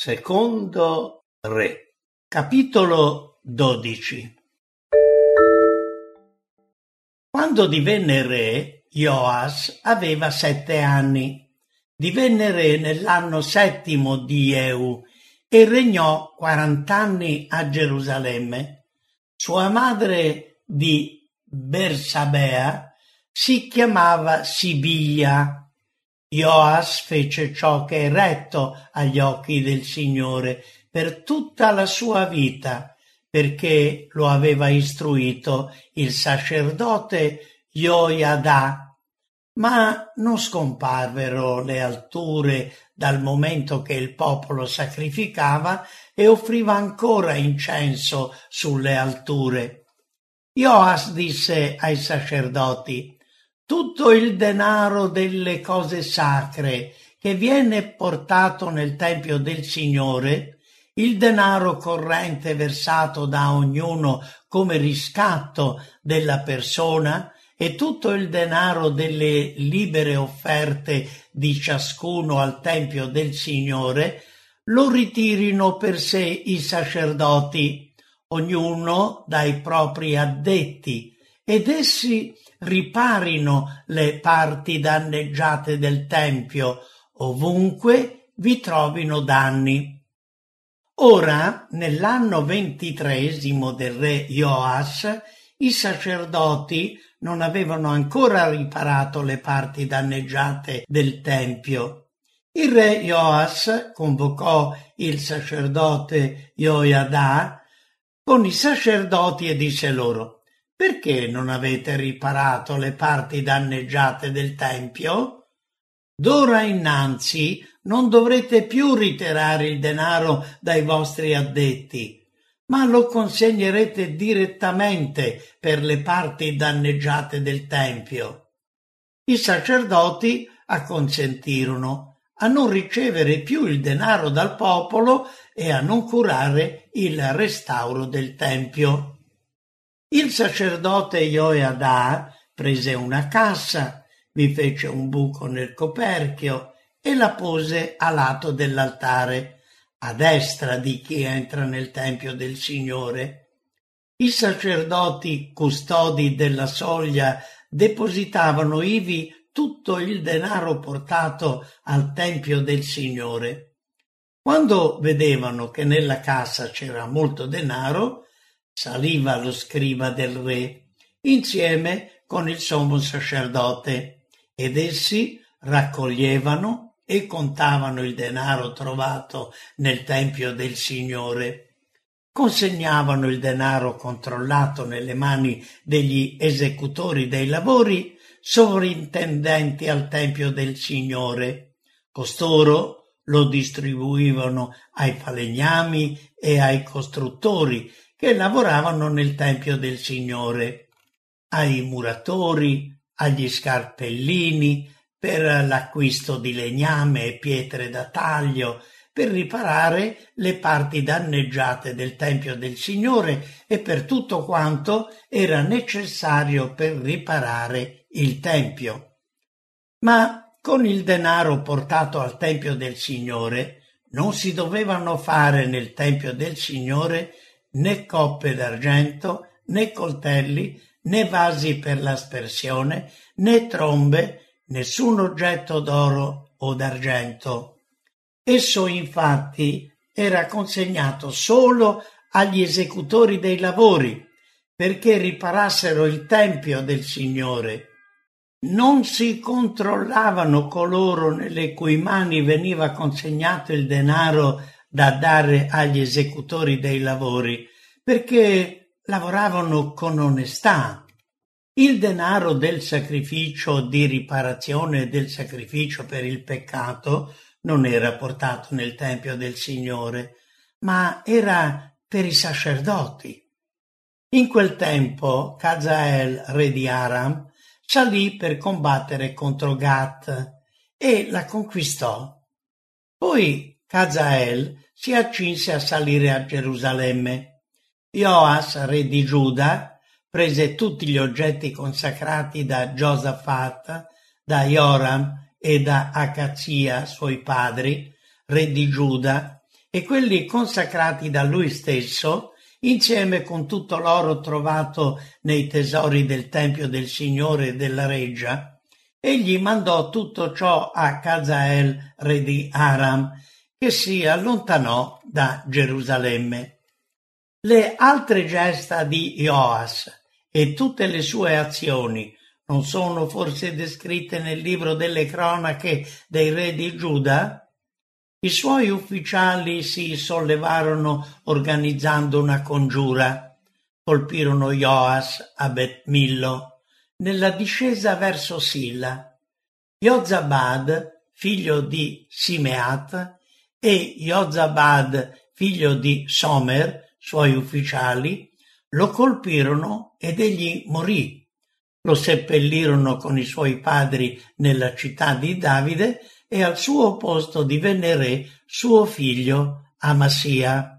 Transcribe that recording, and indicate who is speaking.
Speaker 1: Secondo Re, capitolo 12. Quando divenne re, Joas aveva 7 anni. Divenne re nell'anno 7° di Jehu e regnò 40 anni a Gerusalemme. Sua madre di Bersabea si chiamava Sibia. Joas fece ciò che è retto agli occhi del Signore per tutta la sua vita, perché lo aveva istruito il sacerdote Joiada. Ma non scomparvero le alture dal momento che il popolo sacrificava e offriva ancora incenso sulle alture. Joas disse ai sacerdoti: tutto il denaro delle cose sacre che viene portato nel Tempio del Signore, il denaro corrente versato da ognuno come riscatto della persona e tutto il denaro delle libere offerte di ciascuno al Tempio del Signore, lo ritirino per sé i sacerdoti, ognuno dai propri addetti, ed essi riparino le parti danneggiate del Tempio, ovunque vi trovino danni. Ora, nell'anno 23° del re Joas, i sacerdoti non avevano ancora riparato le parti danneggiate del Tempio. Il re Joas convocò il sacerdote Joiada con i sacerdoti e disse loro: perché non avete riparato le parti danneggiate del Tempio? D'ora innanzi non dovrete più ritirare il denaro dai vostri addetti, ma lo consegnerete direttamente per le parti danneggiate del Tempio. I sacerdoti acconsentirono a non ricevere più il denaro dal popolo e a non curare il restauro del Tempio. Il sacerdote Joiada prese una cassa, vi fece un buco nel coperchio e la pose a lato dell'altare, a destra di chi entra nel Tempio del Signore. I sacerdoti custodi della soglia depositavano ivi tutto il denaro portato al Tempio del Signore. Quando vedevano che nella cassa c'era molto denaro, saliva lo scriba del re insieme con il sommo sacerdote ed essi raccoglievano e contavano il denaro trovato nel Tempio del Signore. Consegnavano il denaro controllato nelle mani degli esecutori dei lavori sovrintendenti al Tempio del Signore. Costoro lo distribuivano ai falegnami e ai costruttori che lavoravano nel Tempio del Signore, ai muratori, agli scarpellini, per l'acquisto di legname e pietre da taglio, per riparare le parti danneggiate del Tempio del Signore e per tutto quanto era necessario per riparare il Tempio. Ma con il denaro portato al Tempio del Signore non si dovevano fare nel Tempio del Signore né coppe d'argento, né coltelli, né vasi per l'aspersione, né trombe, nessun oggetto d'oro o d'argento. Esso infatti era consegnato solo agli esecutori dei lavori, perché riparassero il Tempio del Signore. Non si controllavano coloro nelle cui mani veniva consegnato il denaro da dare agli esecutori dei lavori, perché lavoravano con onestà. Il denaro del sacrificio di riparazione e del sacrificio per il peccato non era portato nel Tempio del Signore, ma era per i sacerdoti. In quel tempo Hazael, re di Aram, salì per combattere contro Gat e la conquistò. Poi Hazael si accinse a salire a Gerusalemme. Joas, re di Giuda, prese tutti gli oggetti consacrati da Giosafat, da Joram e da Acazia, suoi padri, re di Giuda, e quelli consacrati da lui stesso, insieme con tutto l'oro trovato nei tesori del Tempio del Signore e della Reggia. Egli mandò tutto ciò a Hazael, re di Aram, che si allontanò da Gerusalemme. Le altre gesta di Ioas e tutte le sue azioni non sono forse descritte nel libro delle cronache dei re di Giuda? I suoi ufficiali si sollevarono organizzando una congiura. Colpirono Ioas a Bet-Millo, nella discesa verso Silla. Jozabad, figlio di Simeat, e Jozabad, figlio di Somer, suoi ufficiali, lo colpirono ed egli morì. Lo seppellirono con i suoi padri nella città di Davide e al suo posto divenne re suo figlio Amasia.